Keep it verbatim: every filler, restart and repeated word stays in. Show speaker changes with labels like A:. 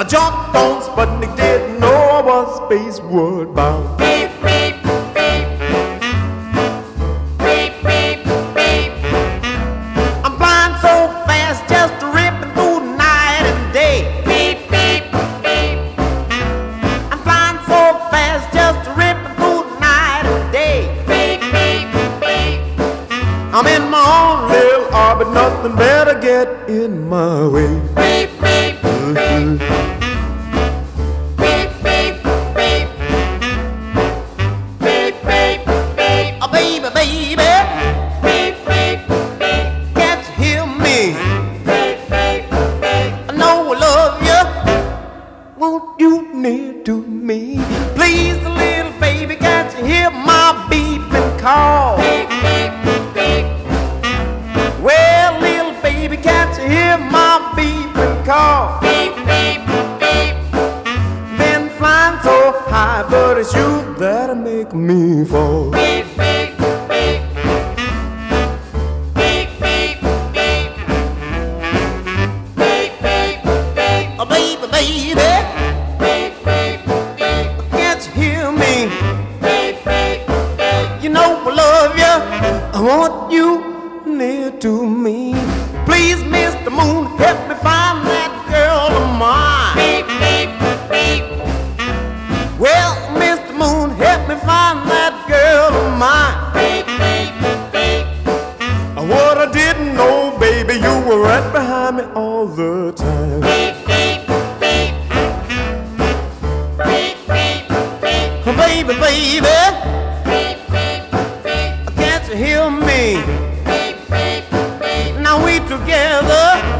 A: jumped on Sputnik, didn't know I was spaceward bound.
B: Beep, beep, beep. Beep, beep, beep.
A: I'm flying so fast, just ripping through night and day.
B: Beep, beep, beep.
A: I'm flying so fast, just ripping through night and day.
B: Beep, beep, beep.
A: I'm in my own little orbit, nothing better get in my way.
B: Beep, beep, beep. Beep, beep, beep. Beep, beep, beep.
A: Oh, baby, baby,
B: Beep, beep, beep.
A: can't you hear me?
B: Beep, beep, beep.
A: I know I love you. Won't you near to me? Please, little baby, can't you hear my beeping call?
B: Beep, beep, beep.
A: Well, little baby, can't you hear my beeping call?
B: Beep, beep, beep.
A: Been flying so high, but it's you that'll make me fall.
B: Beep, beep, beep. Beep, beep, beep. Beep, beep, beep.
A: Oh, baby, baby,
B: Beep, beep, beep.
A: can't you hear me?
B: Beep, beep, beep.
A: You know I love you. I want you near to me. Please, Mister Moon, help me find that girl of mine.
B: Beep, beep, beep.
A: Well, Mister Moon, help me find that girl of mine.
B: Beep, beep, beep.
A: What I didn't know, baby, you were right behind me all the time.
B: Beep, beep, beep. Beep, beep, beep.
A: Oh, baby, baby,
B: Beep, beep, beep.
A: can't you hear me?
B: Beep, beep, beep.
A: Now we together.